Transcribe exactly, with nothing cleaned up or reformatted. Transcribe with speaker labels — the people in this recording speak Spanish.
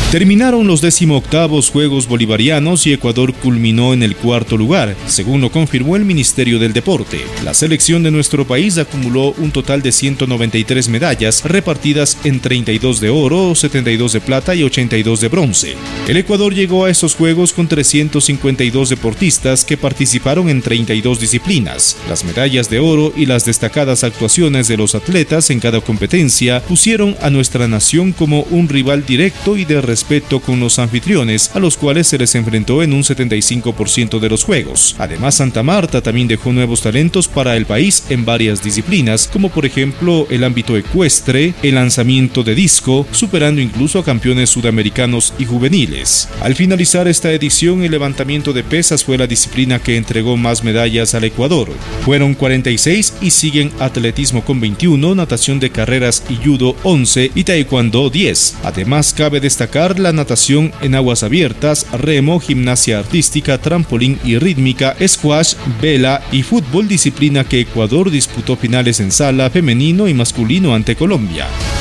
Speaker 1: Terminaron los decimoctavos Juegos Bolivarianos y Ecuador culminó en el cuarto lugar, según lo confirmó el Ministerio del Deporte. La selección de nuestro país acumuló un total de ciento noventa y tres medallas, repartidas en treinta y dos de oro, setenta y dos de plata y ochenta y dos de bronce. El Ecuador llegó a estos Juegos con trescientos cincuenta y dos deportistas que participaron en treinta y dos disciplinas. Las medallas de oro y las destacadas actuaciones de los atletas en cada competencia pusieron a nuestra nación como un rival directo y de respeto con los anfitriones, a los cuales se les enfrentó en un setenta y cinco por ciento de los juegos. Además, Santa Marta también dejó nuevos talentos para el país en varias disciplinas, como por ejemplo el ámbito ecuestre, el lanzamiento de disco, superando incluso a campeones sudamericanos y juveniles. Al finalizar esta edición, el levantamiento de pesas fue la disciplina que entregó más medallas al Ecuador. Fueron cuarenta y seis y siguen atletismo con veintiuno, natación de carreras y judo once y taekwondo diez. Además, cabe destacar la natación en aguas abiertas, remo, gimnasia artística, trampolín y rítmica, squash, vela y fútbol, disciplina que Ecuador disputó finales en sala femenino y masculino ante Colombia.